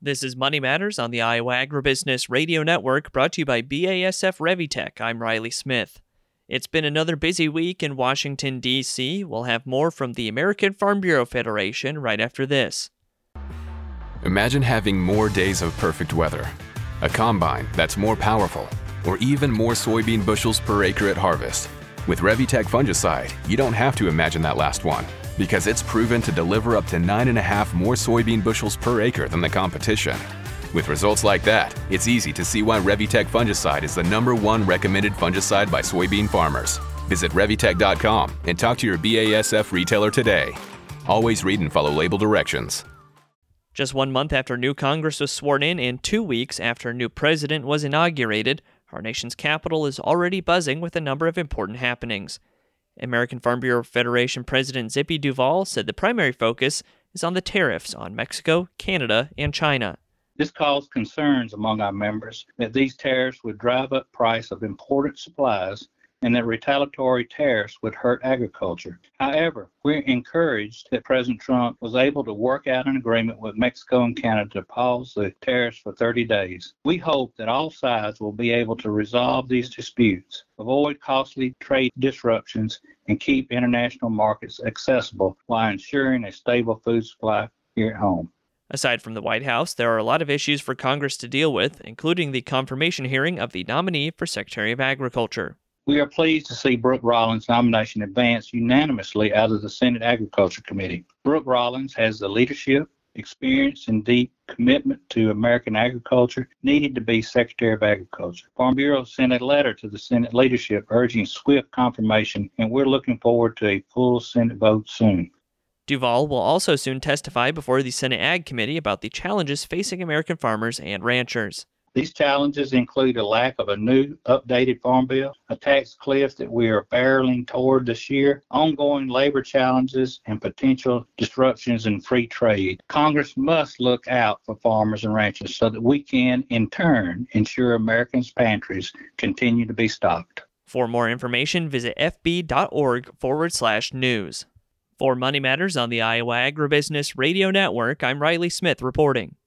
This is Money Matters on the Iowa Agribusiness Radio Network, brought to you by BASF Revitec. I'm Riley Smith. It's been another busy week in Washington, D.C. We'll have more from the American Farm Bureau Federation right after this. Imagine having more days of perfect weather, a combine that's more powerful, or even more soybean bushels per acre at harvest. With Revitec fungicide, you don't have to imagine that last one, because it's proven to deliver up to 9.5 more soybean bushels per acre than the competition. With results like that, it's easy to see why Revitec fungicide is the #1 recommended fungicide by soybean farmers. Visit Revitec.com and talk to your BASF retailer today. Always read and follow label directions. Just 1 month after new Congress was sworn in and 2 weeks after a new president was inaugurated, our nation's capital is already buzzing with a number of important happenings. American Farm Bureau Federation President Zippy Duvall said the primary focus is on the tariffs on Mexico, Canada, and China. This caused concerns among our members that these tariffs would drive up price of important supplies and that retaliatory tariffs would hurt agriculture. However, we're encouraged that President Trump was able to work out an agreement with Mexico and Canada to pause the tariffs for 30 days. We hope that all sides will be able to resolve these disputes, avoid costly trade disruptions, and keep international markets accessible while ensuring a stable food supply here at home. Aside from the White House, there are a lot of issues for Congress to deal with, including the confirmation hearing of the nominee for Secretary of Agriculture. We are pleased to see Brooke Rollins' nomination advance unanimously out of the Senate Agriculture Committee. Brooke Rollins has the leadership, experience, and deep commitment to American agriculture needed to be Secretary of Agriculture. Farm Bureau sent a letter to the Senate leadership urging swift confirmation, and we're looking forward to a full Senate vote soon. Duvall will also soon testify before the Senate Ag Committee about the challenges facing American farmers and ranchers. These challenges include a lack of a new, updated farm bill, a tax cliff that we are barreling toward this year, ongoing labor challenges, and potential disruptions in free trade. Congress must look out for farmers and ranchers so that we can, in turn, ensure Americans' pantries continue to be stocked. For more information, visit fb.org/news. For Money Matters on the Iowa Agribusiness Radio Network, I'm Riley Smith reporting.